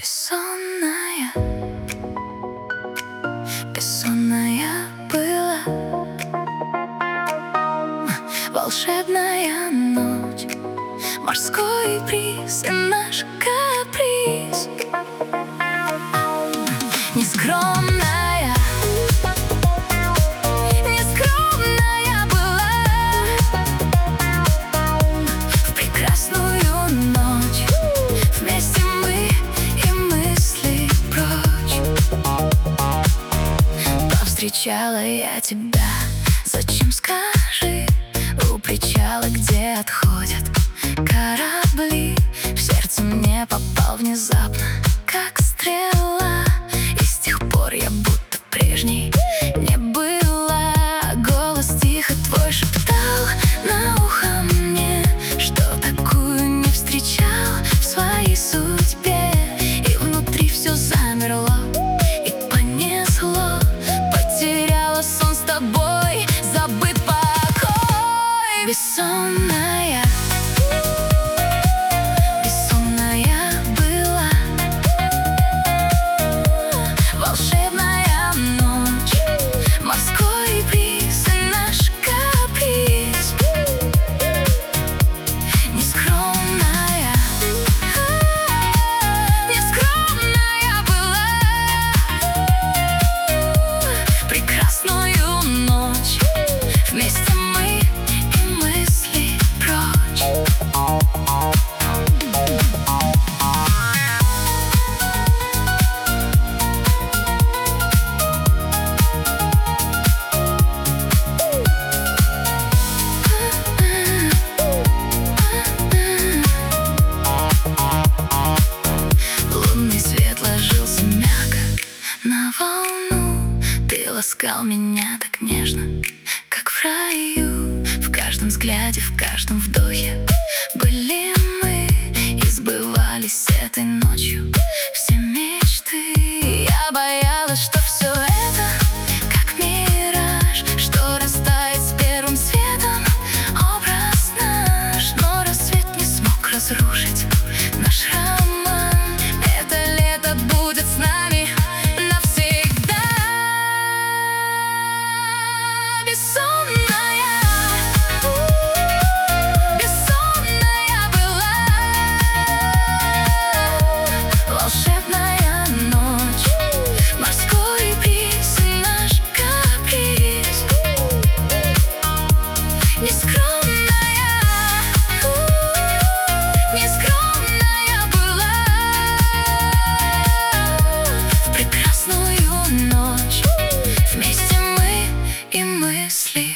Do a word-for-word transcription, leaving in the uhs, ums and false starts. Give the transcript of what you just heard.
Бессонная, бессонная была волшебная ночь, морской бриз и наш каприз. Нескромная, нескромная была в прекрасную ночь. Вместе мы и мысли прочь. Повстречала я тебя, зачем, скажи, у причала, где отходят корабли. В сердце мне попал внезапно, как стрела, и с тех пор я будто прежней не была. Голос тихо твой шептал на ухо мне, что такую не встречал в своей судьбе. И внутри все замерло и понесло. Потеряла сон с тобой, забыт покой. Бессонная, бессонная была волшебная ночь, морской бриз и наш каприз. Нескромная, нескромная была прекрасную ночь. Вместе мы и мысли прочь. Лунный свет ложился мягко на волну. Ты ласкал меня так нежно, как в раю. В каждом взгляде, в каждом вдохе были мы, и сбывались этой ночью все мечты. Я боялась, что все это как мираж, что растает с первым светом образ наш. Но рассвет не смог разрушить наш роман. Это лето будет с нами навсегда. Бессонная, бессонная была волшебная ночь, морской бриз и наш каприз. Нескромная, нескромная была в прекрасную ночь. Вместе мы и мысли